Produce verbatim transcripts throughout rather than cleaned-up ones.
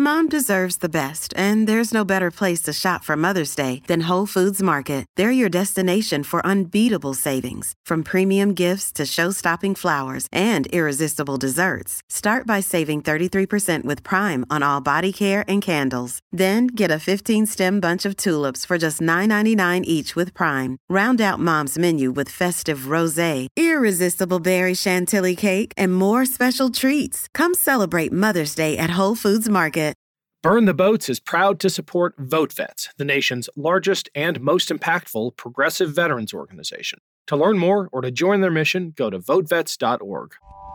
Mom deserves the best, and there's no better place to shop for Mother's Day than Whole Foods Market. They're your destination for unbeatable savings, from premium gifts to show-stopping flowers and irresistible desserts. Start by saving thirty-three percent with Prime on all body care and candles. Then get a fifteen-stem bunch of tulips for just nine ninety-nine each with Prime. Round out Mom's menu with festive rosé, irresistible berry chantilly cake, and more special treats. Come celebrate Mother's Day at Whole Foods Market. Burn the Boats is proud to support VoteVets, the nation's largest and most impactful progressive veterans organization. To learn more or to join their mission, go to vote vets dot org.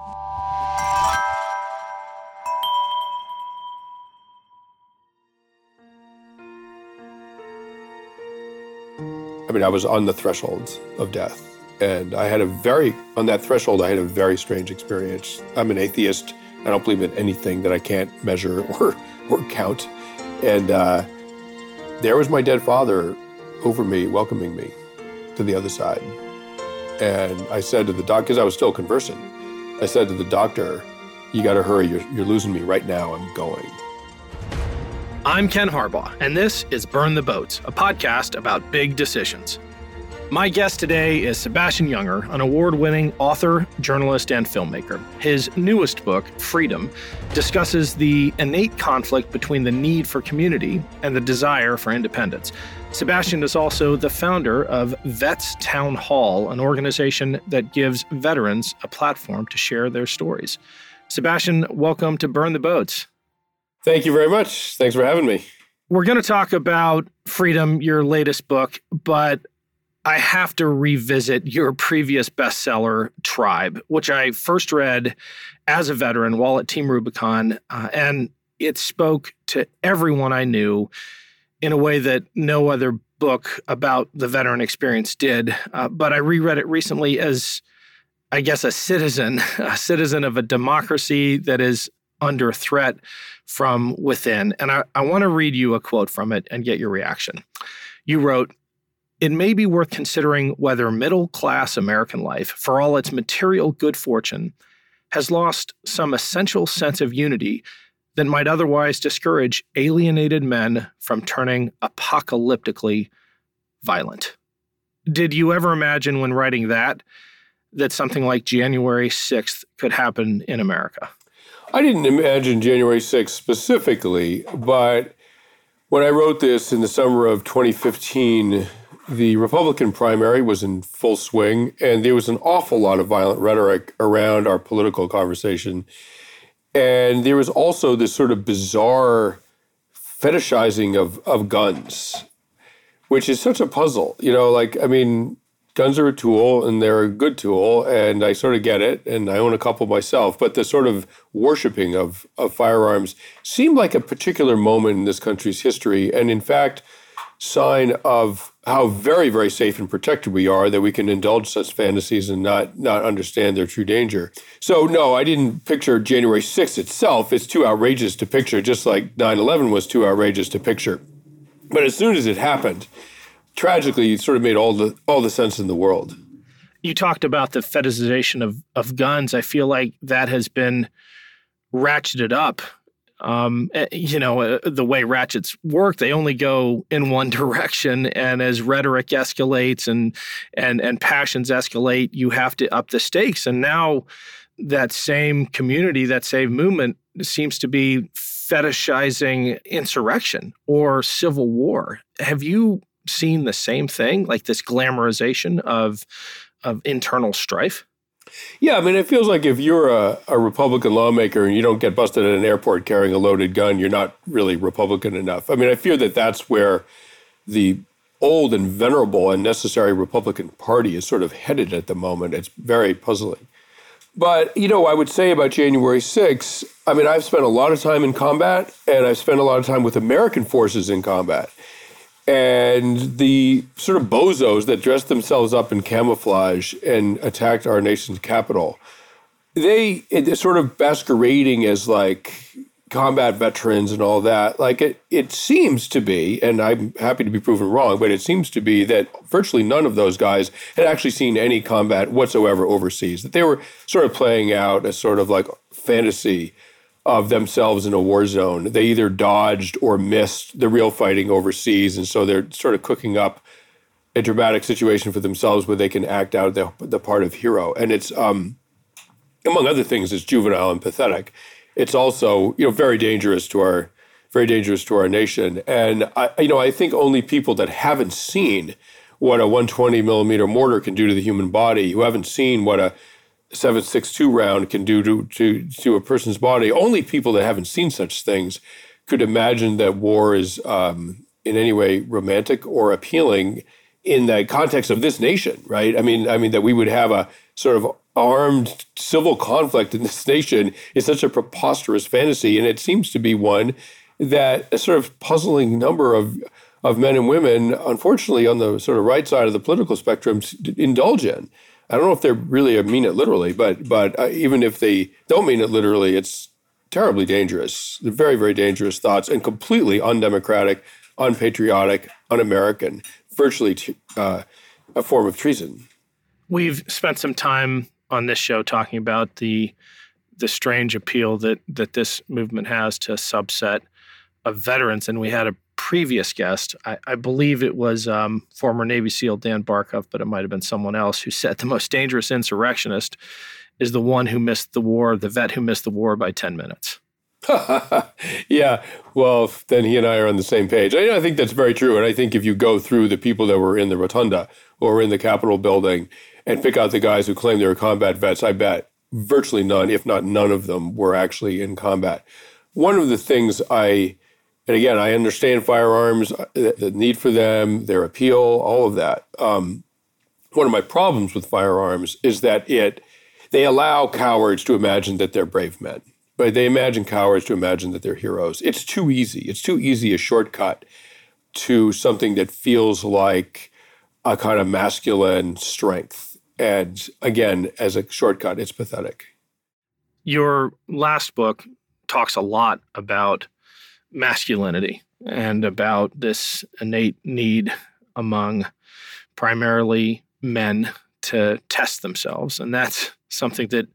I mean, I was on the threshold of death. And I had a very, on that threshold, I had a very strange experience. I'm an atheist. I don't believe in anything that I can't measure or or count. And uh, there was my dead father over me, welcoming me to the other side. And I said to the doctor, because I was still conversing, I said to the doctor, you got to hurry, you're, you're losing me right now, I'm going. I'm Ken Harbaugh, and this is Burn the Boats, a podcast about big decisions. My guest today is Sebastian Junger, an award-winning author, journalist, and filmmaker. His newest book, Freedom, discusses the innate conflict between the need for community and the desire for independence. Sebastian is also the founder of Vets Town Hall, an organization that gives veterans a platform to share their stories. Sebastian, welcome to Burn the Boats. Thank you very much. Thanks for having me. We're going to talk about Freedom, your latest book, but I have to revisit your previous bestseller, Tribe, which I first read as a veteran while at Team Rubicon, uh, and it spoke to everyone I knew in a way that no other book about the veteran experience did. Uh, but I reread it recently as, I guess, a citizen, a citizen of a democracy that is under threat from within. And I, I want to read you a quote from it and get your reaction. You wrote, "It may be worth considering whether middle-class American life, for all its material good fortune, has lost some essential sense of unity that might otherwise discourage alienated men from turning apocalyptically violent." Did you ever imagine when writing that, that something like January sixth could happen in America? I didn't imagine January sixth specifically, but when I wrote this in the summer of twenty fifteen, the Republican primary was in full swing, and there was an awful lot of violent rhetoric around our political conversation. And there was also this sort of bizarre fetishizing of, of guns, which is such a puzzle. You know, like, I mean, guns are a tool, and they're a good tool, and I sort of get it, and I own a couple myself. But the sort of worshiping of, of firearms seemed like a particular moment in this country's history, and in fact, sign of how very, very safe and protected we are, that we can indulge such fantasies and not not understand their true danger. So no, I didn't picture January sixth itself. It's too outrageous to picture, just like nine eleven was too outrageous to picture. But as soon as it happened, tragically, it sort of made all the all the sense in the world. You talked about the fetishization of, of guns. I feel like that has been ratcheted up. Um, you know, uh, the way ratchets work, they only go in one direction. And as rhetoric escalates and and and passions escalate, you have to up the stakes. And now that same community, that same movement seems to be fetishizing insurrection or civil war. Have you seen the same thing, like this glamorization of of internal strife? Yeah, I mean, it feels like if you're a, a Republican lawmaker and you don't get busted at an airport carrying a loaded gun, you're not really Republican enough. I mean, I fear that that's where the old and venerable and necessary Republican Party is sort of headed at the moment. It's very puzzling. But, you know, I would say about January sixth, I mean, I've spent a lot of time in combat, and I've spent a lot of time with American forces in combat. And the sort of bozos that dressed themselves up in camouflage and attacked our nation's capital, they, it, sort of masquerading as like combat veterans and all that, like it, it seems to be, and I'm happy to be proven wrong, but it seems to be that virtually none of those guys had actually seen any combat whatsoever overseas, that they were sort of playing out a sort of like fantasy of themselves in a war zone. They either dodged or missed the real fighting overseas, and so they're sort of cooking up a dramatic situation for themselves where they can act out the, the part of hero. And it's, um, among other things, it's juvenile and pathetic. It's also, you know, very dangerous to our, very dangerous to our nation. And I, you know, I think only people that haven't seen what a one twenty millimeter mortar can do to the human body, who haven't seen what a seven six two round can do to, to, to a person's body, only people that haven't seen such things could imagine that war is um, in any way romantic or appealing in the context of this nation, right? I mean, I mean that we would have a sort of armed civil conflict in this nation is such a preposterous fantasy, and it seems to be one that a sort of puzzling number of of men and women, unfortunately, on the sort of right side of the political spectrum, indulge in. I don't know if they really mean it literally, but but uh, even if they don't mean it literally, it's terribly dangerous. They're very, very dangerous thoughts and completely undemocratic, unpatriotic, un-American, virtually t- uh, a form of treason. We've spent some time on this show talking about the the strange appeal that that this movement has to a subset of veterans, and we had a previous guest, I, I believe it was um, former Navy SEAL Dan Barkov, but it might have been someone else, who said the most dangerous insurrectionist is the one who missed the war, the vet who missed the war by ten minutes. Yeah, well, then he and I are on the same page. I, I think that's very true. And I think if you go through the people that were in the rotunda or in the Capitol building and pick out the guys who claim they were combat vets, I bet virtually none, if not none of them, were actually in combat. One of the things I, and again, I understand firearms, the, the need for them, their appeal, all of that. Um, one of my problems with firearms is that it they allow cowards to imagine that they're brave men. But they imagine cowards to imagine that they're heroes. It's too easy. It's too easy a shortcut to something that feels like a kind of masculine strength. And again, as a shortcut, it's pathetic. Your last book talks a lot about masculinity and about this innate need among primarily men to test themselves. And that's something that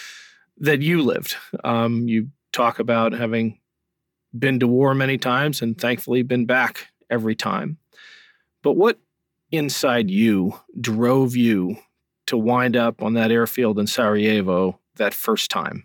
that you lived. Um, you talk about having been to war many times and thankfully been back every time. But what inside you drove you to wind up on that airfield in Sarajevo that first time?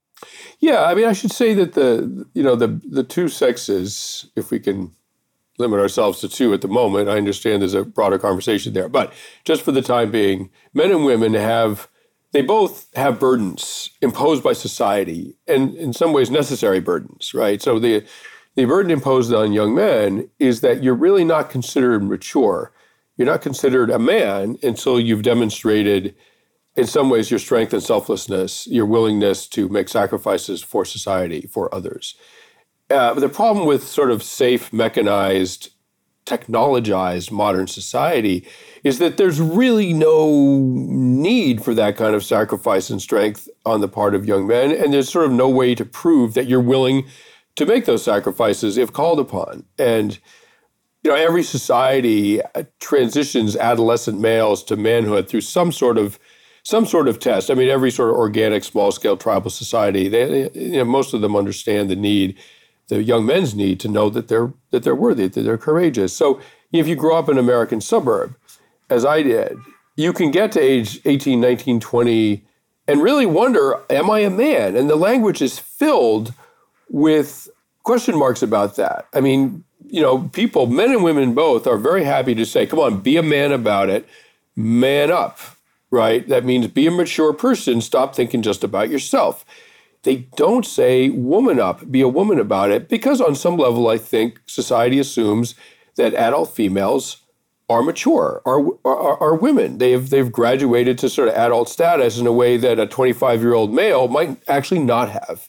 Yeah, I mean, I should say that the, you know, the the two sexes, if we can limit ourselves to two at the moment, I understand there's a broader conversation there, but just for the time being, men and women have They both have burdens imposed by society, and in some ways necessary burdens, right? So the the burden imposed on young men is that you're really not considered mature. You're not considered a man until you've demonstrated, in some ways, your strength and selflessness, your willingness to make sacrifices for society, for others. Uh, but the problem with sort of safe, mechanized, technologized modern society is that there's really no need for that kind of sacrifice and strength on the part of young men. And there's sort of no way to prove that you're willing to make those sacrifices if called upon. And, you know, every society transitions adolescent males to manhood through some sort of some sort of test. I mean, every sort of organic, small-scale tribal society, they, you know, most of them understand the need, the young men's need to know that they're that they're worthy, that they're courageous. So if you grow up in an American suburb, as I did, you can get to age eighteen, nineteen, twenty and really wonder, am I a man? And the language is filled with question marks about that. I mean, you know, people, men and women both, are very happy to say, come on, be a man about it, man up, right? That means be a mature person, stop thinking just about yourself. They don't say woman up, be a woman about it, because on some level, I think society assumes that adult females are mature, are, are are women. They've they've graduated to sort of adult status in a way that a twenty-five-year-old male might actually not have.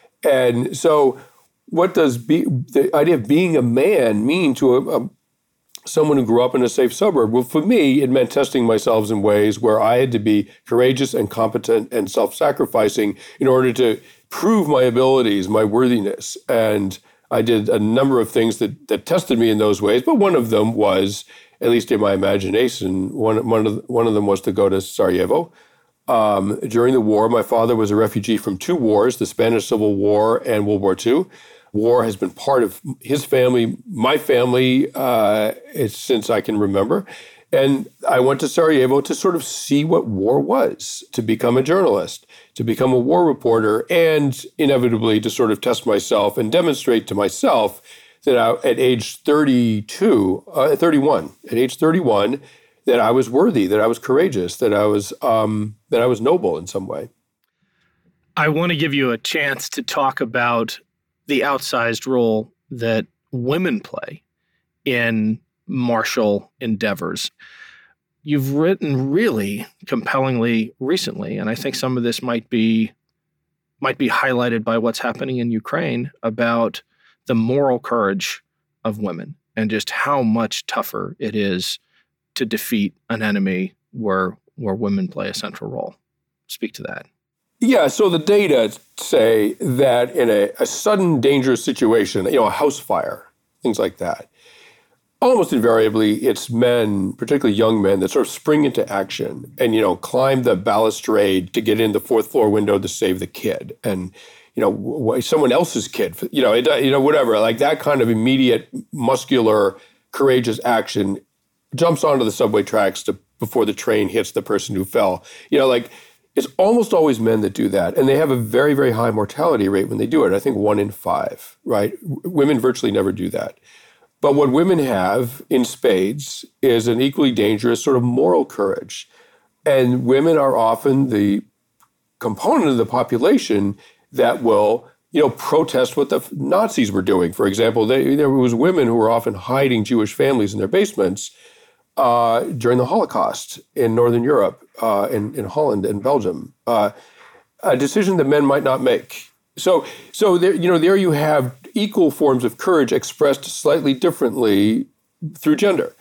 And so what does be, the idea of being a man mean to a, a, someone who grew up in a safe suburb? Well, for me, it meant testing myself in ways where I had to be courageous and competent and self-sacrificing in order to prove my abilities, my worthiness. And I did a number of things that that tested me in those ways, but one of them was, at least in my imagination, one one of one of them was to go to Sarajevo, Um, during the war, my father was a refugee from two wars, the Spanish Civil War and World War Two. War has been part of his family, my family, uh, since I can remember. And I went to Sarajevo to sort of see what war was, to become a journalist, to become a war reporter, and inevitably to sort of test myself and demonstrate to myself that I, at age thirty-two, uh, thirty-one, at age thirty-one, that I was worthy, that I was courageous, that I was um, that I was noble in some way. I want to give you a chance to talk about the outsized role that women play in martial endeavors. You've written really compellingly recently, and I think some of this might be might be highlighted by what's happening in Ukraine, about the moral courage of women and just how much tougher it is to defeat an enemy where where women play a central role. Speak to that. Yeah, so the data say that in a, a sudden dangerous situation, you know, a house fire, things like that, almost invariably it's men, particularly young men, that sort of spring into action and, you know, climb the balustrade to get in the fourth floor window to save the kid. And, you know, someone else's kid, you know, it, you know, whatever, like that kind of immediate, muscular, courageous action jumps onto the subway tracks to, before the train hits the person who fell. You know, like, it's almost always men that do that. And they have a very, very high mortality rate when they do it. I think one in five, right? Women virtually never do that. But what women have in spades is an equally dangerous sort of moral courage. And women are often the component of the population that will, you know, protest what the Nazis were doing. For example, they, there was women who were often hiding Jewish families in their basements uh, during the Holocaust in Northern Europe, uh, in, in Holland and Belgium. Uh, a decision that men might not make. So, so there, you know, there you have equal forms of courage expressed slightly differently through gender.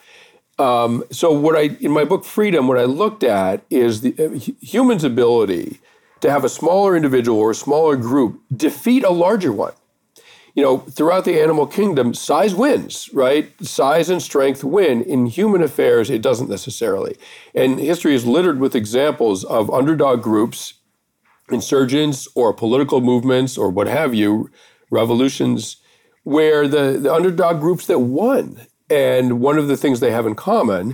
Um, so, what I in my book Freedom, what I looked at is the uh, human's ability to have a smaller individual or a smaller group defeat a larger one. You know, throughout the animal kingdom, size wins, right? Size and strength win. In human affairs, it doesn't necessarily. And history is littered with examples of underdog groups, insurgents or political movements or what have you, revolutions, where the, the underdog groups that won. And one of the things they have in common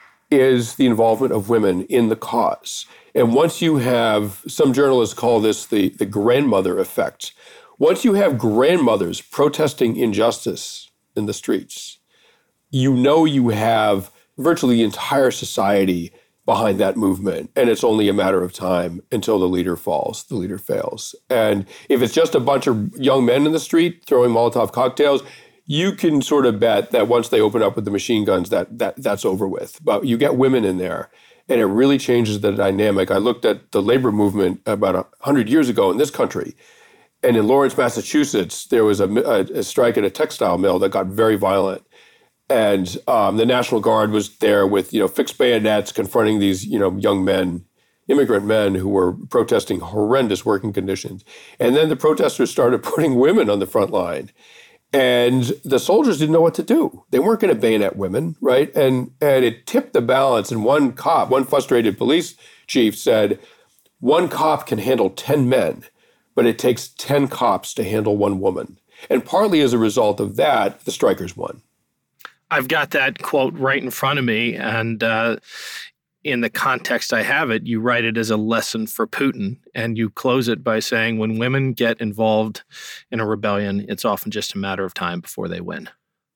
is the involvement of women in the cause. And once you have, some journalists call this the, the grandmother effect. Once you have grandmothers protesting injustice in the streets, you know you have virtually the entire society behind that movement. And it's only a matter of time until the leader falls, the leader fails. And if it's just a bunch of young men in the street throwing Molotov cocktails, you can sort of bet that once they open up with the machine guns, that that that's over with. But you get women in there, and it really changes the dynamic. I looked at the labor movement about one hundred years ago in this country. And in Lawrence, Massachusetts, there was a, a, a strike at a textile mill that got very violent. And um, the National Guard was there with, you know, fixed bayonets confronting these, you know, young men, immigrant men who were protesting horrendous working conditions. And then the protesters started putting women on the front line. And the soldiers didn't know what to do. They weren't going to bayonet women, right? And and it tipped the balance. And one cop, one frustrated police chief said, one cop can handle ten men, but it takes ten cops to handle one woman. And partly as a result of that, the strikers won. I've got that quote right in front of me, and uh, in the context I have it, you write it as a lesson for Putin, and you close it by saying, when women get involved in a rebellion, it's often just a matter of time before they win.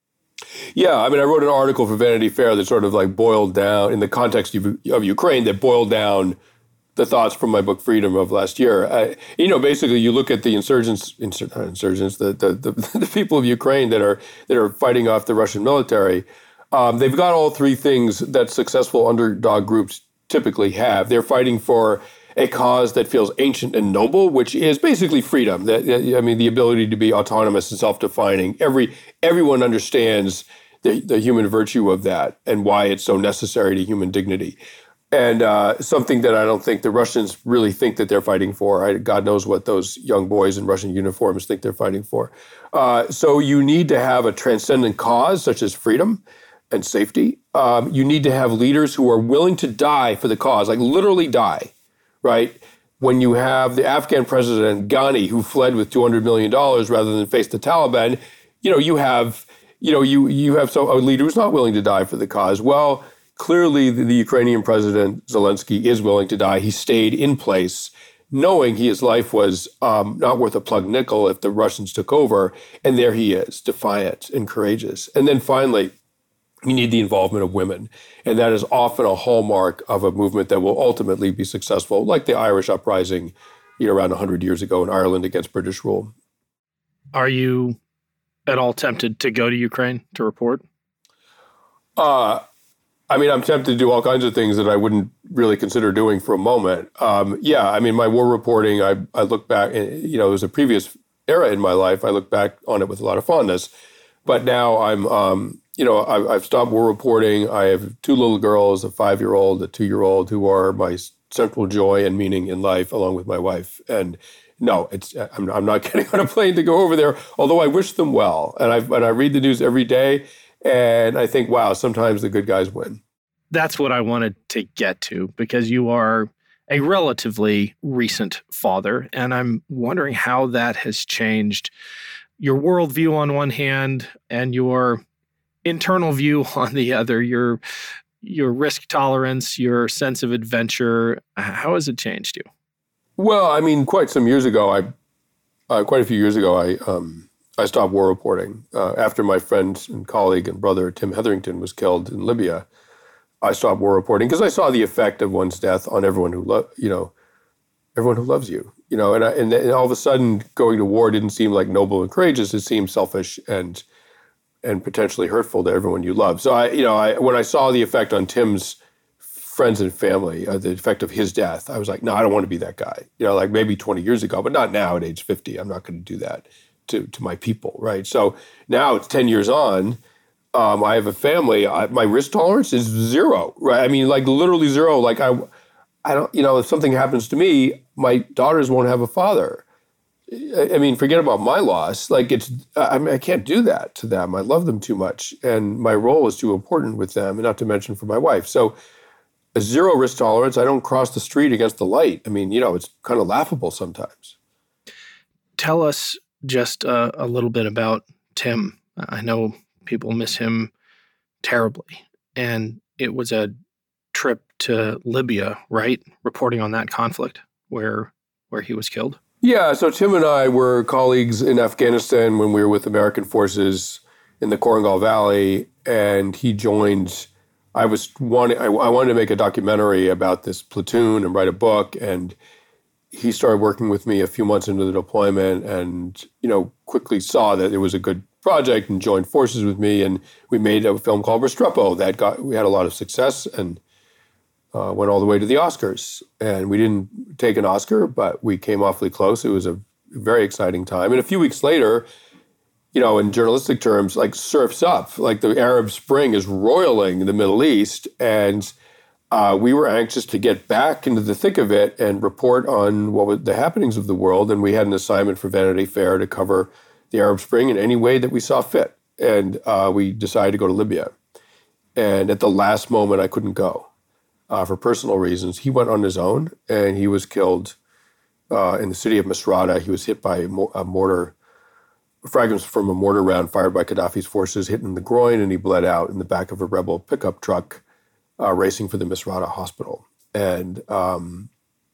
Yeah, I mean, I wrote an article for Vanity Fair that sort of like boiled down, in the context of, of Ukraine, that boiled down the thoughts from my book Freedom of last year. I, you know, basically, you look at the insurgents, insur- not insurgents, the, the the the people of Ukraine that are that are fighting off the Russian military. Um, they've got all three things that successful underdog groups typically have. They're fighting for a cause that feels ancient and noble, which is basically freedom. That, I mean, the ability to be autonomous and self-defining. Every everyone understands the, the human virtue of that and why it's so necessary to human dignity. And uh, something that I don't think the Russians really think that they're fighting for. I, God knows what those young boys in Russian uniforms think they're fighting for. Uh, so you need to have a transcendent cause, such as freedom and safety. Um, you need to have leaders who are willing to die for the cause, like literally die, right? When you have the Afghan president Ghani, who fled with two hundred million dollars rather than face the Taliban, you know, you have, you know, you you have so a leader who's not willing to die for the cause. Well, clearly the, the Ukrainian president Zelensky is willing to die. He stayed in place, knowing his life was um, not worth a plug nickel if the Russians took over. And there he is, defiant and courageous. And then finally, you need the involvement of women. And that is often a hallmark of a movement that will ultimately be successful, like the Irish uprising, you know, around one hundred years ago in Ireland against British rule. Are you at all tempted to go to Ukraine to report? Uh, I mean, I'm tempted to do all kinds of things that I wouldn't really consider doing for a moment. Um, yeah, I mean, my war reporting, I, I look back, you know, it was a previous era in my life. I look back on it with a lot of fondness. But now I'm, um, you know, I, I've stopped war reporting. I have two little girls, a five-year-old, a two-year-old, who are my central joy and meaning in life, along with my wife. And no, it's I'm, I'm not getting on a plane to go over there, although I wish them well. And I and I read the news every day, and I think, wow, sometimes the good guys win. That's what I wanted to get to, because you are a relatively recent father, and I'm wondering how that has changed your worldview on one hand and your internal view on the other, your your risk tolerance, your sense of adventure. How has it changed you? Well, I mean, quite some years ago, I uh, quite a few years ago, I um, I stopped war reporting uh, after my friend and colleague and brother Tim Hetherington was killed in Libya. I stopped war reporting because I saw the effect of one's death on everyone who lo- you know, everyone who loves you, you know, and, I, and and all of a sudden going to war didn't seem like noble and courageous. It seemed selfish and and potentially hurtful to everyone you love. So I, you know, I when I saw the effect on Tim's friends and family, uh, the effect of his death, I was like, no, I don't want to be that guy. You know, like maybe twenty years ago, but not now at age fifty. I'm not going to do that to to my people, right? So now it's ten years on. Um, I have a family. I, my risk tolerance is zero, right? I mean, like literally zero. Like I, I don't, you know, if something happens to me, my daughters won't have a father. I, I mean, forget about my loss. Like it's, I mean, I can't do that to them. I love them too much, and my role is too important with them, and not to mention for my wife. So a zero risk tolerance. I don't cross the street against the light. I mean, you know, it's kind of laughable sometimes. Tell us just uh, a little bit about Tim. I know people miss him terribly. And it was a trip to Libya, right? Reporting on that conflict where where he was killed. Yeah, so Tim and I were colleagues in Afghanistan when we were with American forces in the Korangal Valley, and he joined. I was wanting, I, I wanted to make a documentary about this platoon and write a book, and he started working with me a few months into the deployment, and you know quickly saw that it was a good project and joined forces with me, and we made a film called Restrepo that got we had a lot of success and uh, went all the way to the Oscars. And we didn't take an Oscar, but we came awfully close. It was a very exciting time. And a few weeks later, you know, in journalistic terms, like surfs up, like the Arab Spring is roiling in the Middle East, and uh, we were anxious to get back into the thick of it and report on what was the happenings of the world. And we had an assignment for Vanity Fair to cover the Arab Spring in any way that we saw fit. And uh, we decided to go to Libya. And at the last moment, I couldn't go uh, for personal reasons. He went on his own, and he was killed uh, in the city of Misrata. He was hit by a, mo- a mortar, fragments from a mortar round fired by Gaddafi's forces, hit in the groin, and he bled out in the back of a rebel pickup truck uh, racing for the Misrata hospital. And um,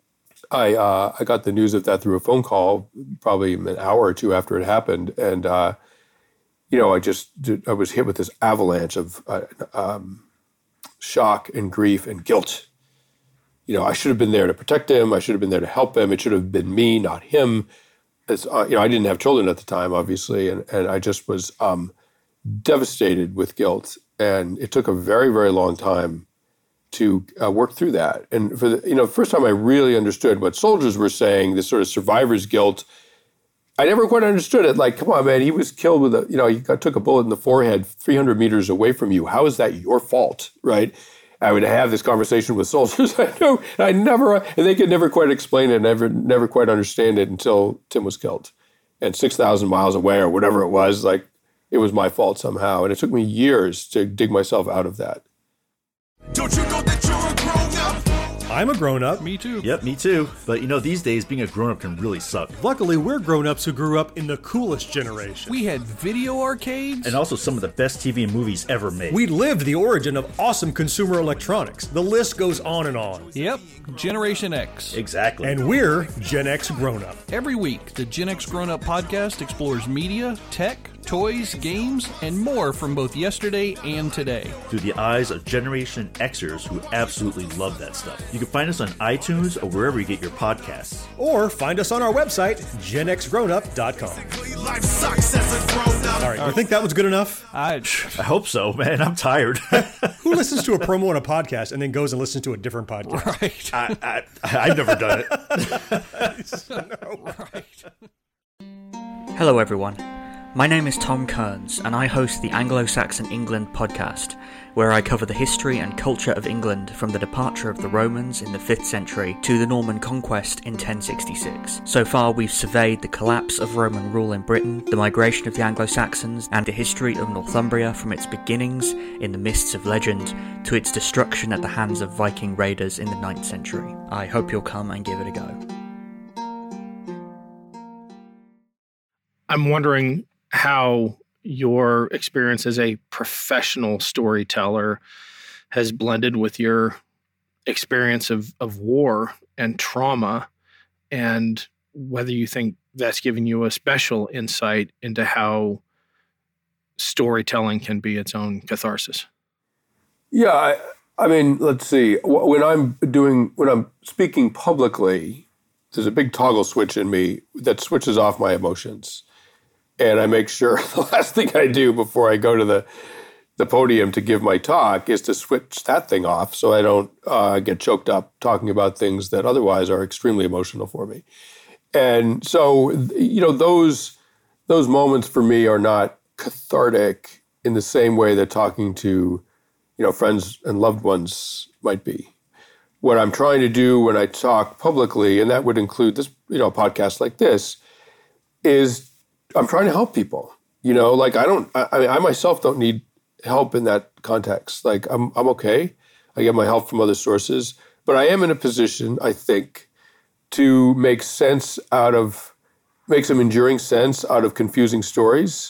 I uh, I got the news of that through a phone call, probably an hour or two after it happened, and uh, you know, I just I was hit with this avalanche of uh, um, shock and grief and guilt. You know, I should have been there to protect him. I should have been there to help him. It should have been me, not him. As, uh, you know, I didn't have children at the time, obviously, and and I just was um, devastated with guilt, and it took a very very long time to uh, work through that. And for the, you know, first time I really understood what soldiers were saying, this sort of survivor's guilt. I never quite understood it. Like, come on, man, he was killed with a, you know, he got, took a bullet in the forehead three hundred meters away from you. How is that your fault, right? I would have this conversation with soldiers. I know, I never, and they could never quite explain it, never, never quite understand it until Tim was killed. And six thousand miles away or whatever it was, like, it was my fault somehow. And it took me years to dig myself out of that. Don't you know that you're a grown up? I'm a grown-up. Me too. Yep, me too. But you know, these days, being a grown-up can really suck. Luckily, we're grown-ups who grew up in the coolest generation. We had video arcades. And also some of the best T V and movies ever made. We lived the origin of awesome consumer electronics. The list goes on and on. Yep, Generation X. Exactly. And we're Gen X grown-up. Every week, the Gen X Grown Up podcast explores media, tech, toys, games, and more from both yesterday and today. Through the eyes of Generation Xers who absolutely love that stuff. You can find us on iTunes or wherever you get your podcasts. Or find us on our website, gen x grown up dot com. All right, you think that was good enough? I, I hope so, man. I'm tired. Who listens to a promo on a podcast and then goes and listens to a different podcast? right. I, I, I've never done it. No. right. Hello everyone, my name is Tom Kearns and I host the Anglo-Saxon England podcast, where I cover the history and culture of England from the departure of the Romans in the fifth century to the Norman conquest in ten sixty-six. So far we've surveyed the collapse of Roman rule in Britain, the migration of the Anglo-Saxons, and the history of Northumbria from its beginnings in the mists of legend to its destruction at the hands of Viking raiders in the ninth century. I hope you'll come and give it a go. I'm wondering how your experience as a professional storyteller has blended with your experience of, of war and trauma, and whether you think that's given you a special insight into how storytelling can be its own catharsis. Yeah, I, I mean, let's see. When I'm doing, when I'm speaking publicly, there's a big toggle switch in me that switches off my emotions. And I make sure the last thing I do before I go to the, the podium to give my talk is to switch that thing off so I don't uh, get choked up talking about things that otherwise are extremely emotional for me. And so, you know, those those moments for me are not cathartic in the same way that talking to, you know, friends and loved ones might be. What I'm trying to do when I talk publicly, and that would include this, you know, a podcast like this, is I'm trying to help people, you know, like I don't, I, I mean, I myself don't need help in that context. Like I'm, I'm okay. I get my help from other sources, but I am in a position, I think, to make sense out of, make some enduring sense out of confusing stories.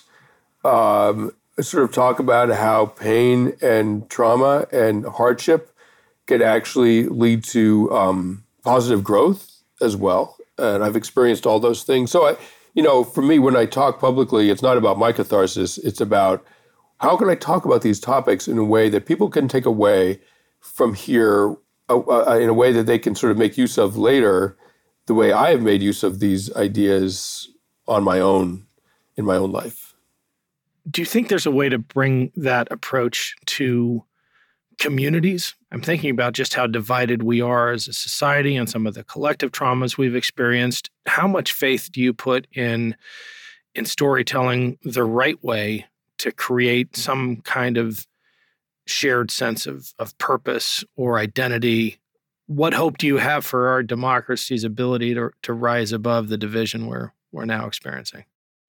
Um, sort of talk about how pain and trauma and hardship can actually lead to um, positive growth as well. And I've experienced all those things. So I, You know, for me, when I talk publicly, it's not about my catharsis. It's about how can I talk about these topics in a way that people can take away from here uh, uh, in a way that they can sort of make use of later, the way I have made use of these ideas on my own, in my own life. Do you think there's a way to bring that approach to communities? I'm thinking about just how divided we are as a society and some of the collective traumas we've experienced. How much faith do you put in in storytelling the right way to create some kind of shared sense of, of purpose or identity? What hope do you have for our democracy's ability to, to rise above the division we're, we're now experiencing?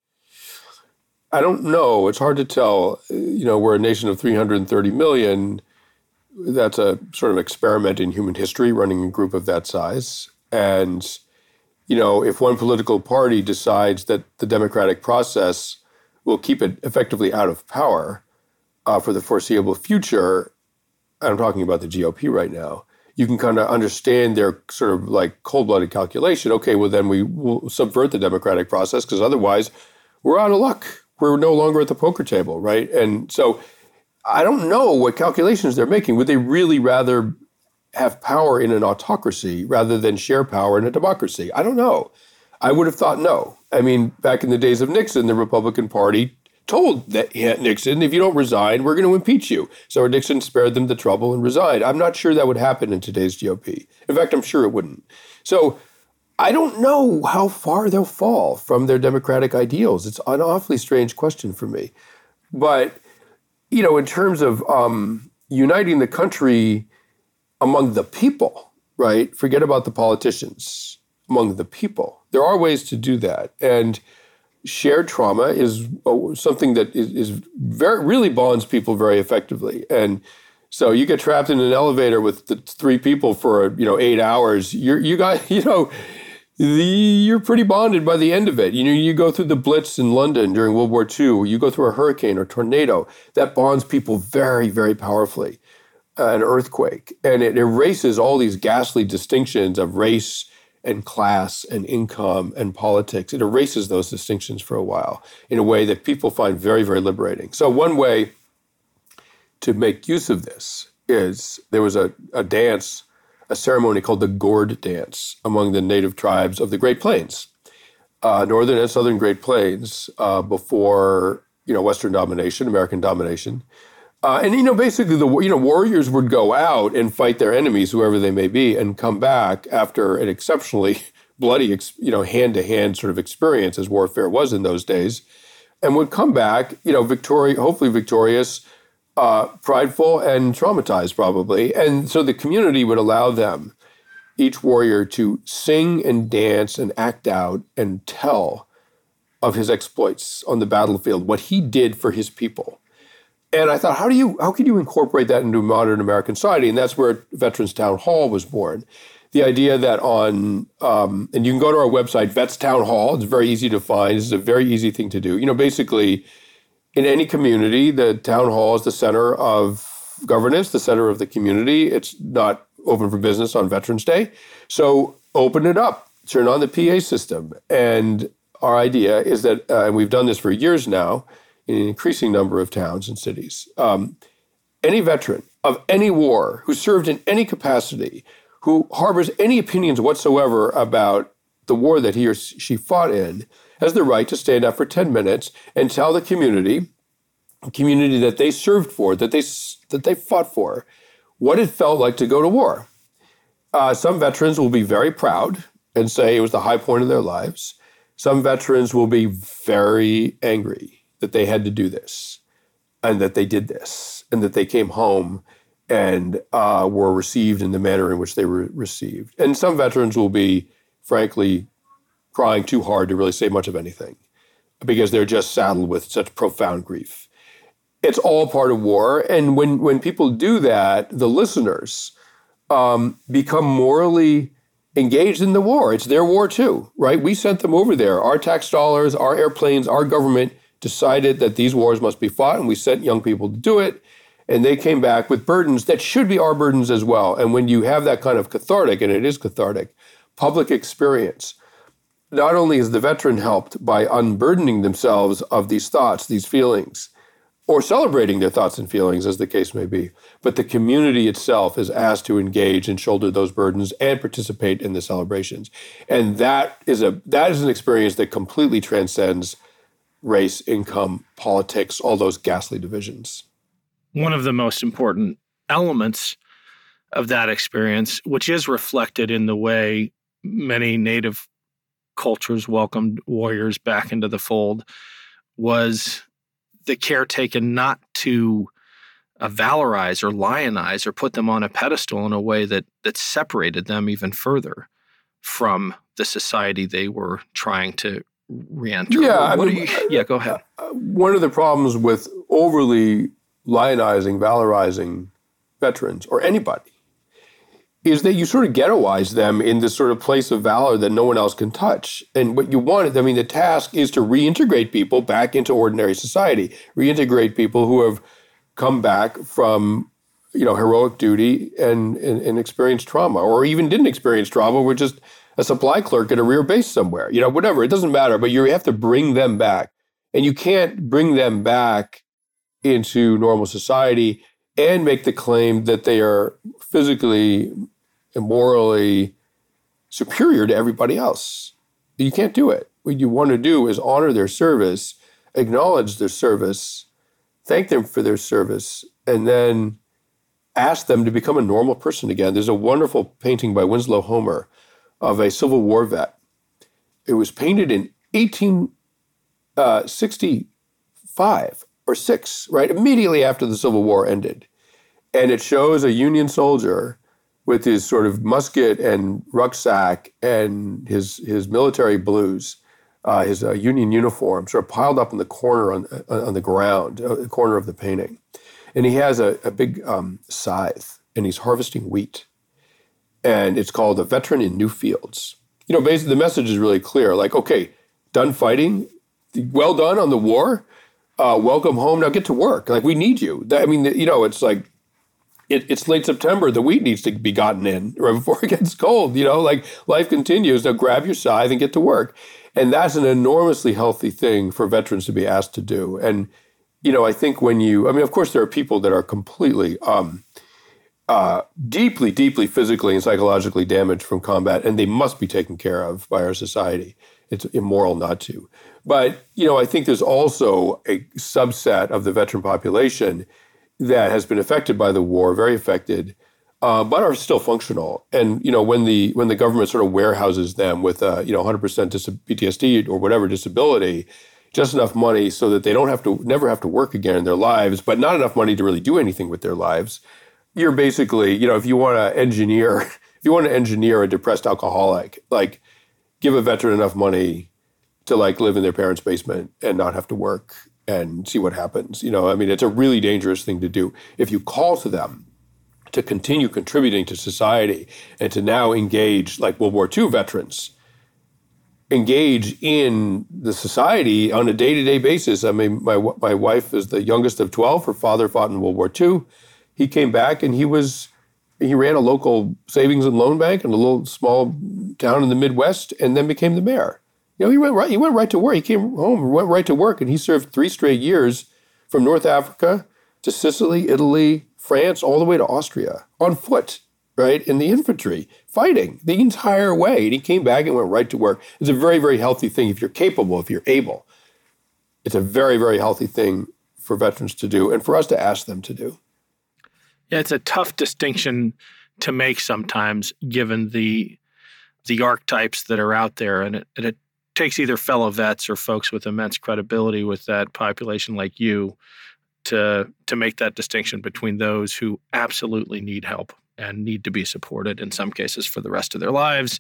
I don't know. It's hard to tell. You know, we're a nation of three hundred thirty million. That's a sort of experiment in human history, running a group of that size. And, you know, if one political party decides that the democratic process will keep it effectively out of power uh, for the foreseeable future, and I'm talking about the G O P right now, you can kind of understand their sort of like cold-blooded calculation. Okay, well, then we will subvert the democratic process because otherwise we're out of luck. We're no longer at the poker table, right? And so I don't know what calculations they're making. Would they really rather have power in an autocracy rather than share power in a democracy? I don't know. I would have thought no. I mean, back in the days of Nixon, the Republican Party told that Nixon, if you don't resign, we're going to impeach you. So Nixon spared them the trouble and resigned. I'm not sure that would happen in today's G O P. In fact, I'm sure it wouldn't. So I don't know how far they'll fall from their democratic ideals. It's an awfully strange question for me. But you know, in terms of um, uniting the country among the people, right? Forget about the politicians, among the people. There are ways to do that. And shared trauma is something that is, is very, really bonds people very effectively. And So you get trapped in an elevator with the three people for, you know, eight hours. You're, you got, you know, the, you're pretty bonded by the end of it. You know, you go through the Blitz in London during World War Two, or you go through a hurricane or tornado. That bonds people very, very powerfully. Uh, an earthquake. And it erases all these ghastly distinctions of race and class and income and politics. It erases those distinctions for a while in a way that people find very, very liberating. So one way to make use of this is there was a, a dance, a ceremony called the Gourd Dance among the native tribes of the Great Plains, uh, northern and southern Great Plains, uh, before, you know, Western domination, American domination. Uh, and, you know, basically, the you know warriors would go out and fight their enemies, whoever they may be, and come back after an exceptionally bloody, you know, hand-to-hand sort of experience, as warfare was in those days, and would come back, you know, victori- hopefully victorious, uh, prideful, and traumatized probably. And so the community would allow them, each warrior, to sing and dance and act out and tell of his exploits on the battlefield, what he did for his people. And I thought, how do you, how can you incorporate that into modern American society? And that's where Veterans Town Hall was born. The idea that on, um, and you can go to our website, Vets Town Hall. It's very easy to find. This is a very easy thing to do. You know, basically, in any community, the town hall is the center of governance, the center of the community. It's not open for business on Veterans Day. So open it up, turn on the P A system. And our idea is that, uh, and we've done this for years now, in an increasing number of towns and cities. Um, any veteran of any war who served in any capacity, who harbors any opinions whatsoever about the war that he or she fought in, has the right to stand up for ten minutes and tell the community, the community that they served for, that they that they fought for, what it felt like to go to war. Uh, some veterans will be very proud and say it was the high point of their lives. Some veterans will be very angry that they had to do this, and that they did this, and that they came home and uh, were received in the manner in which they were received. And some veterans will be, frankly, crying too hard to really say much of anything because they're just saddled with such profound grief. It's all part of war. And when, when people do that, the listeners um, become morally engaged in the war. It's their war too, right? We sent them over there. Our tax dollars, our airplanes, our government decided that these wars must be fought, and we sent young people to do it, and they came back with burdens that should be our burdens as well. And when you have that kind of cathartic, and it is cathartic, public experience, not only is the veteran helped by unburdening themselves of these thoughts, these feelings, or celebrating their thoughts and feelings, as the case may be, but the community itself is asked to engage and shoulder those burdens and participate in the celebrations. And that is a that is an experience that completely transcends race, income, politics, all those ghastly divisions. One of the most important elements of that experience, which is reflected in the way many Native cultures welcomed warriors back into the fold, was the care taken not to uh, valorize or lionize or put them on a pedestal in a way that that separated them even further from the society they were trying to re-enter. Yeah, what I mean, do you, yeah, go ahead. One of the problems with overly lionizing, valorizing veterans or anybody is that you sort of ghettoize them in this sort of place of valor that no one else can touch. And what you want, I mean, the task is to reintegrate people back into ordinary society, reintegrate people who have come back from, you know, heroic duty and, and, and experienced trauma, or even didn't experience trauma, were just a supply clerk at a rear base somewhere, you know, whatever, it doesn't matter, but you have to bring them back. And you can't bring them back into normal society and make the claim that they are physically and morally superior to everybody else. You can't do it. What you want to do is honor their service, acknowledge their service, thank them for their service, and then ask them to become a normal person again. There's a wonderful painting by Winslow Homer of a Civil War vet. It was painted in eighteen sixty-five or six, right? Immediately after the Civil War ended. And it shows a Union soldier with his sort of musket and rucksack and his his military blues, uh, his uh, Union uniform, sort of piled up in the corner on, on the ground, uh, the corner of the painting. And he has a, a big um, scythe, and he's harvesting wheat. And it's called A Veteran in New Fields. You know, basically the message is really clear. Like, okay, done fighting, well done on the war, uh, welcome home, now get to work. Like, we need you. That, I mean, you know, it's like, it, it's late September, the wheat needs to be gotten in right before it gets cold, you know, like life continues. Now grab your scythe and get to work. And that's an enormously healthy thing for veterans to be asked to do. And, you know, I think when you, I mean, of course, there are people that are completely um, uh, deeply, deeply physically and psychologically damaged from combat, and they must be taken care of by our society. It's immoral not to. But, you know, I think there's also a subset of the veteran population that has been affected by the war, very affected, uh, but are still functional. And, you know, when the when the government sort of warehouses them with, uh, you know, one hundred percent dis- P T S D or whatever disability, just enough money so that they don't have to, never have to work again in their lives, but not enough money to really do anything with their lives, you're basically, you know, if you want to engineer, if you want to engineer a depressed alcoholic, like, give a veteran enough money to, like, live in their parents' basement and not have to work and see what happens. You know, I mean, it's a really dangerous thing to do. If you call to them to continue contributing to society and to now engage, like World War Two veterans, engage in the society on a day-to-day basis. I mean, my my wife is the youngest of twelve. Her father fought in World War Two. He came back and he was, he ran a local savings and loan bank in a little small town in the Midwest and then became the mayor. You know, he went right, he went right to work. He came home and went right to work, and he served three straight years from North Africa to Sicily, Italy, France, all the way to Austria on foot, right, in the infantry, fighting the entire way. And he came back and went right to work. It's a very, very healthy thing if you're capable, if you're able. It's a very, very healthy thing for veterans to do and for us to ask them to do. Yeah, it's a tough distinction to make sometimes, given the the archetypes that are out there, and it, and it takes either fellow vets or folks with immense credibility with that population like you to to make that distinction between those who absolutely need help and need to be supported in some cases for the rest of their lives,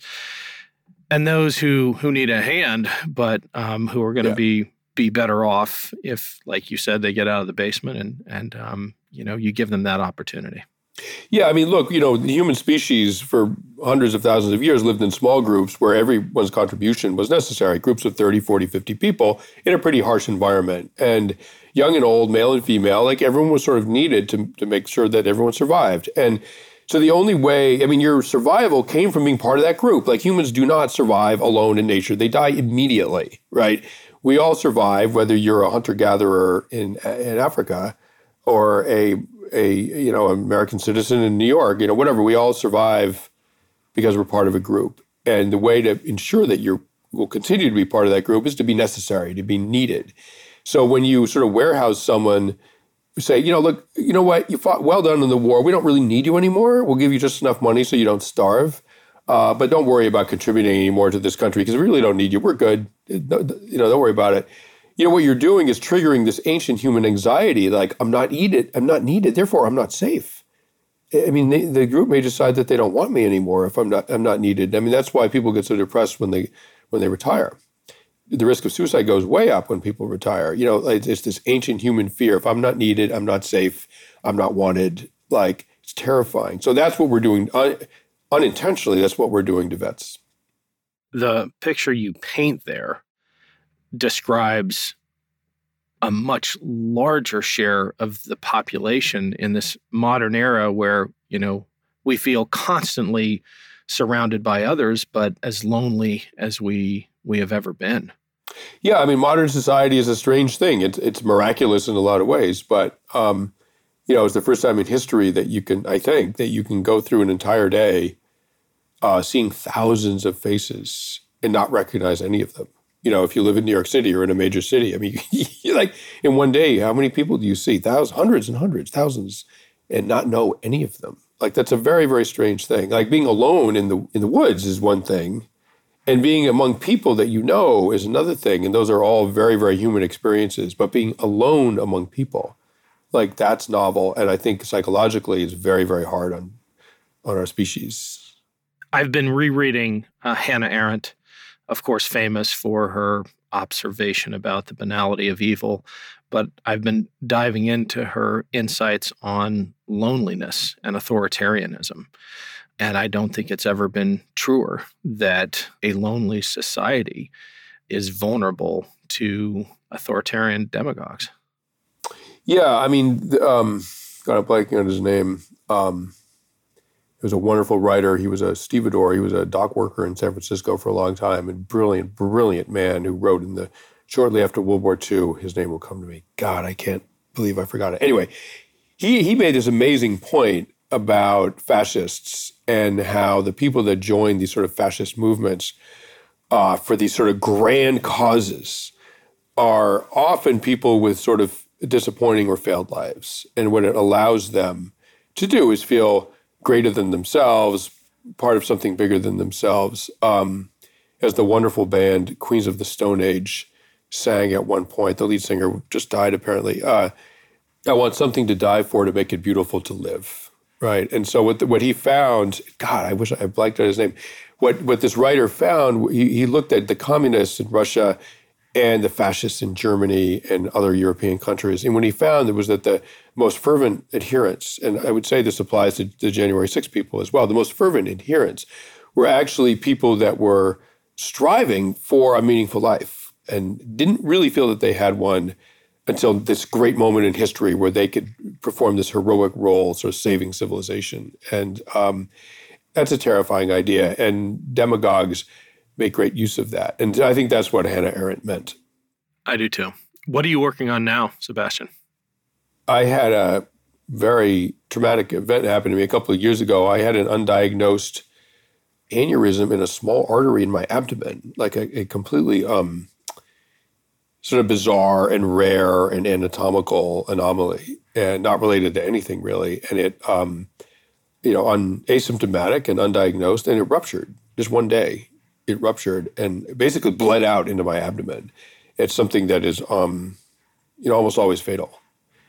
and those who who need a hand, but um, who are going to yeah. be be better off if, like you said, they get out of the basement and and um, you know, you give them that opportunity. Yeah, I mean, look, you know, the human species for hundreds of thousands of years lived in small groups where everyone's contribution was necessary, groups of thirty, forty, fifty people in a pretty harsh environment. And young and old, male and female, like everyone was sort of needed to, to make sure that everyone survived. And so the only way, I mean, your survival came from being part of that group. Like, humans do not survive alone in nature. They die immediately, right? We all survive, whether you're a hunter-gatherer in in Africa or a a you know American citizen in New York, you know, whatever. We all survive because we're part of a group. And the way to ensure that you will continue to be part of that group is to be necessary, to be needed. So when you sort of warehouse someone, say, you know, look, you know what, you fought well done in the war. We don't really need you anymore. We'll give you just enough money so you don't starve. Uh, but don't worry about contributing anymore to this country because we really don't need you. We're good. You know, don't worry about it. You know, what you're doing is triggering this ancient human anxiety, like, I'm not needed, I'm not needed, therefore I'm not safe. I mean, they, the group may decide that they don't want me anymore if I'm not I'm not needed. I mean, that's why people get so depressed when they when they retire. The risk of suicide goes way up when people retire. You know, it's, it's this ancient human fear. If I'm not needed, I'm not safe, I'm not wanted. Like, it's terrifying. So that's what we're doing. Un, unintentionally, that's what we're doing to vets. The picture you paint there describes a much larger share of the population in this modern era where, you know, we feel constantly surrounded by others, but as lonely as we we have ever been. Yeah, I mean, modern society is a strange thing. It's it's miraculous in a lot of ways, but um, you know, it's the first time in history that you can, I think, that you can go through an entire day uh, seeing thousands of faces and not recognize any of them. You know, if you live in New York City or in a major city, I mean, you're like, in one day, how many people do you see? Thousands, hundreds and hundreds, thousands, and not know any of them. Like, that's a very, very strange thing. Like, being alone in the in the woods is one thing, and being among people that you know is another thing. And those are all very, very human experiences. But being alone among people, like, that's novel. And I think psychologically is very, very hard on, on our species. I've been rereading uh, Hannah Arendt, of course, famous for her observation about the banality of evil. but I've been diving into her insights on loneliness and authoritarianism. And I don't think it's ever been truer that a lonely society is vulnerable to authoritarian demagogues. Yeah, I mean, um, God, I'm blanking on his name. Um, he was a wonderful writer. He was a stevedore. He was a dock worker in San Francisco for a long time, and brilliant, brilliant man who wrote in the shortly after World War Two. His name will come to me. God, I can't believe I forgot it. Anyway, he he made this amazing point about fascists and how the people that join these sort of fascist movements uh, for these sort of grand causes are often people with sort of disappointing or failed lives. And what it allows them to do is feel greater than themselves, part of something bigger than themselves. Um, as the wonderful band Queens of the Stone Age sang at one point, the lead singer just died apparently, uh, I want something to die for to make it beautiful to live, right? And so what the, what he found, God, I wish I blanked on his name. What what this writer found, he, he looked at the communists in Russia and the fascists in Germany and other European countries. And what he found was that the most fervent adherents, and I would say this applies to the January sixth people as well, the most fervent adherents were actually people that were striving for a meaningful life and didn't really feel that they had one until this great moment in history where they could perform this heroic role, sort of saving civilization. And um, that's a terrifying idea. And demagogues make great use of that. And I think that's what Hannah Arendt meant. I do too. What are you working on now, Sebastian? I had a very traumatic event happen to me a couple of years ago. I had an undiagnosed aneurysm in a small artery in my abdomen, like a, a completely um, sort of bizarre and rare and anatomical anomaly, and not related to anything really. And it, um, you know, un, asymptomatic and undiagnosed, and it ruptured just one day. It ruptured and basically bled out into my abdomen. It's something that is, um, you know, almost always fatal.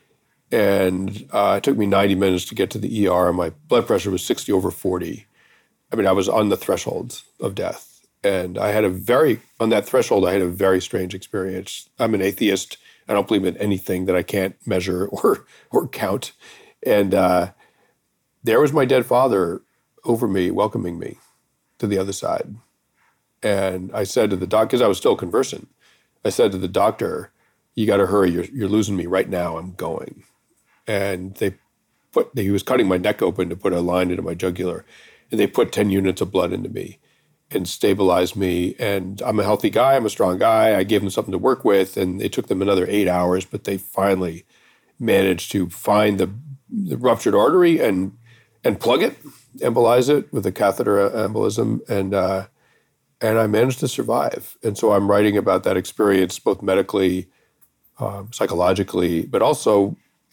And uh, it took me ninety minutes to get to the E R, and my blood pressure was sixty over forty. I mean, I was on the threshold of death. And I had a very, on that threshold, I had a very strange experience. I'm an atheist. I don't believe in anything that I can't measure or or count. And uh, there was my dead father over me, welcoming me to the other side. And I said to the doctor, because I was still conversant, I said to the doctor, you got to hurry. You're, you're losing me right now. I'm going. And they put, he was cutting my neck open to put a line into my jugular. And they put ten units of blood into me and stabilized me. And I'm a healthy guy. I'm a strong guy. I gave them something to work with. And it took them another eight hours, but they finally managed to find the, the ruptured artery and and plug it, embolize it with a catheter embolism. And, uh, And I managed to survive. And so I'm writing about that experience, both medically, um, psychologically, but also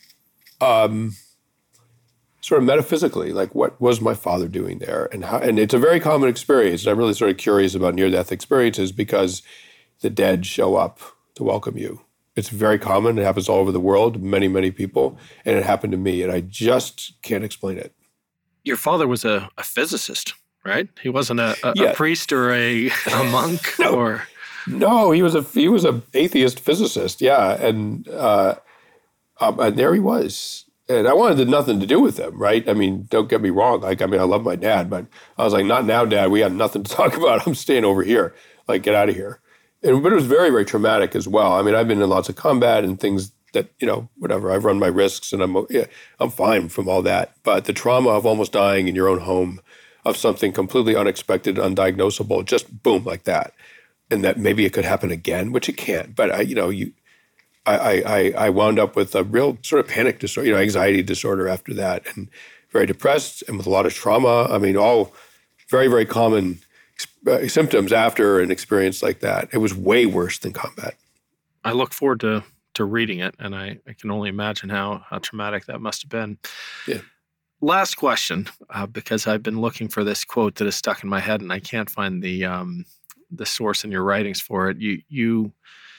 um, sort of metaphysically, like what was my father doing there? And how? And it's a very common experience. And I'm really sort of curious about near-death experiences because the dead show up to welcome you. It's very common. It happens all over the world, many, many people. And it happened to me. And I just can't explain it. Your father was a, a physicist, right? He wasn't a, a, yeah. a priest or a, a monk no. or no. He was a he was a atheist physicist. Yeah, and uh, um, and there he was. And I wanted nothing to do with him, right? I mean, don't get me wrong. Like, I mean, I love my dad, but I was like, not now, Dad. We got nothing to talk about. I'm staying over here. Like, get out of here. And but it was very, very traumatic as well. I mean, I've been in lots of combat and things that, you know, whatever. I've run my risks, and I'm yeah, I'm fine from all that. But the trauma of almost dying in your own home, of something completely unexpected, undiagnosable, just boom, like that. And that maybe it could happen again, which it can't. But I, you know, you, I, I, I wound up with a real sort of panic disorder, you know, anxiety disorder after that, and very depressed and with a lot of trauma. I mean, all very, very common uh, symptoms after an experience like that. It was way worse than combat. I look forward to to reading it, and I, I can only imagine how, how traumatic that must have been. Yeah. Last question, uh, because I've been looking for this quote that is stuck in my head, and I can't find the um, the source in your writings for it. You you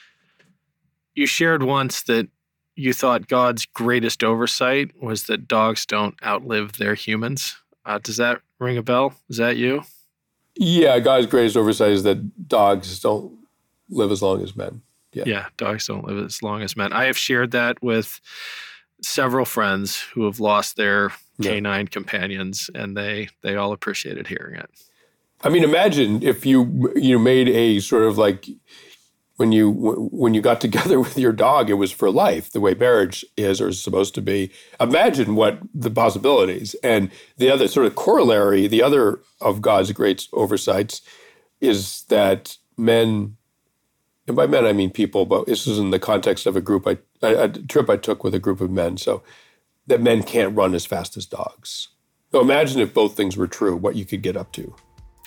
you shared once that you thought God's greatest oversight was that dogs don't outlive their humans. Uh, does that ring a bell? Is that you? Yeah, God's greatest oversight is that dogs don't live as long as men. Yeah. yeah, dogs don't live as long as men. I have shared that with several friends who have lost their Yeah. canine companions, and they they all appreciated hearing it. I mean, imagine if you you made a sort of like when you when you got together with your dog, it was for life, the way marriage is or is supposed to be. Imagine what the possibilities. And the other sort of corollary, the other of God's great oversights, is that men, and by men I mean people, but this is in the context of a group, I, a, a trip I took with a group of men, so that men can't run as fast as dogs. So imagine if both things were true, what you could get up to.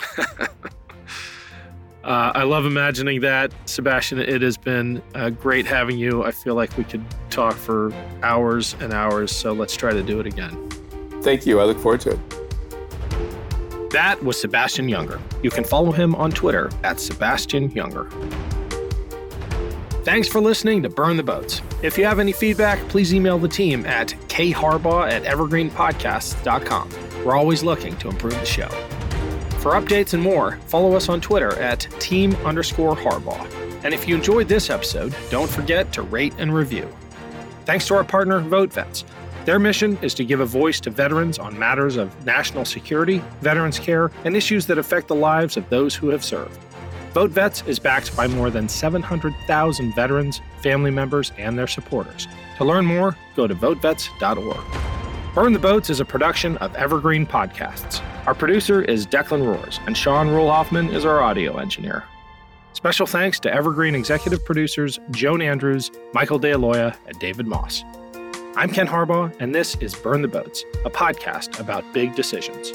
Uh, I love imagining that. Sebastian, it has been uh, great having you. I feel like we could talk for hours and hours, so let's try to do it again. Thank you. I look forward to it. That was Sebastian Junger. You can follow him on Twitter at Sebastian Junger. Thanks for listening to Burn the Boats. If you have any feedback, please email the team at kharbaugh at evergreen podcasts dot com. We're always looking to improve the show. For updates and more, follow us on Twitter at team underscore Harbaugh. And if you enjoyed this episode, don't forget to rate and review. Thanks to our partner, VoteVets. Their mission is to give a voice to veterans on matters of national security, veterans care, and issues that affect the lives of those who have served. VoteVets is backed by more than seven hundred thousand veterans, family members, and their supporters. To learn more, go to vote vets dot org. Burn the Boats is a production of Evergreen Podcasts. Our producer is Declan Roars, and Sean Rule-Hoffman is our audio engineer. Special thanks to Evergreen executive producers Joan Andrews, Michael DeAloia, and David Moss. I'm Ken Harbaugh, and this is Burn the Boats, a podcast about big decisions.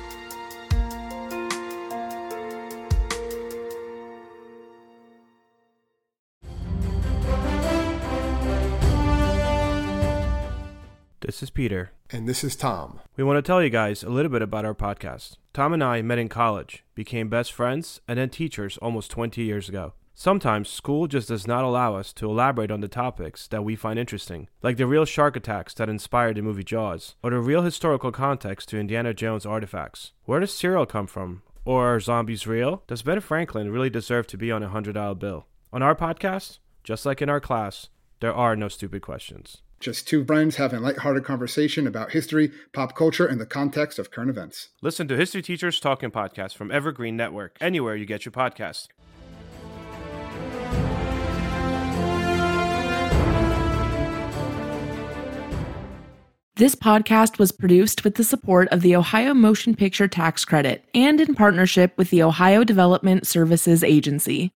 This is Peter. And this is Tom. We want to tell you guys a little bit about our podcast. Tom and I met in college, became best friends, and then teachers almost twenty years ago. Sometimes school just does not allow us to elaborate on the topics that we find interesting, like the real shark attacks that inspired the movie Jaws, or the real historical context to Indiana Jones artifacts. Where does cereal come from? Or are zombies real? Does Ben Franklin really deserve to be on a one hundred dollar bill? On our podcast, just like in our class, there are no stupid questions. Just two friends having a lighthearted conversation about history, pop culture, and the context of current events. Listen to History Teachers Talking Podcast from Evergreen Network, anywhere you get your podcasts. This podcast was produced with the support of the Ohio Motion Picture Tax Credit and in partnership with the Ohio Development Services Agency.